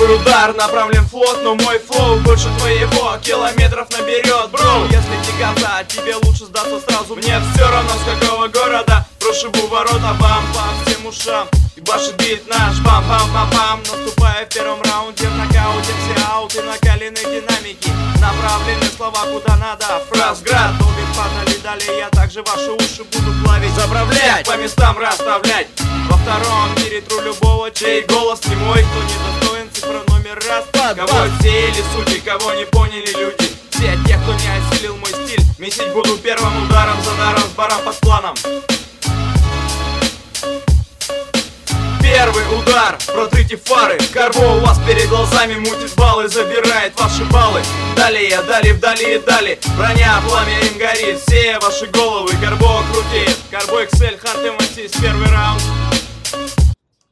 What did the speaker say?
Первый удар направлен в флот, но мой флоу больше твоего километров наберет, бро. Если не газа, тебе лучше сдаться сразу. Мне все равно с какого города. Прошибу ворота, бам по всем ушам. И башит бит наш, бам-бам-бам-бам. Наступая в первом раунде, в нокауте все ауты, накалены динамики. Направлены слова куда надо, фраз град. Долбит панели, далее я также ваши уши буду плавить, заправлять, по местам расставлять. Во втором мире тру любого, чей голос не мой. Кто недостоин, цифра номер раз. Кого сеяли судьи, кого не поняли люди. Все те, кто не осилил мой стиль. Месить буду первым ударом, за даром, с баром под планом. Первый удар, протрите фары. Карбо у вас перед глазами мутит баллы, забирает ваши баллы. Далее, вдали. Броня, пламя им горит, все ваши головы Карбо крутит. Карбо XL, Hard MCs, первый раунд.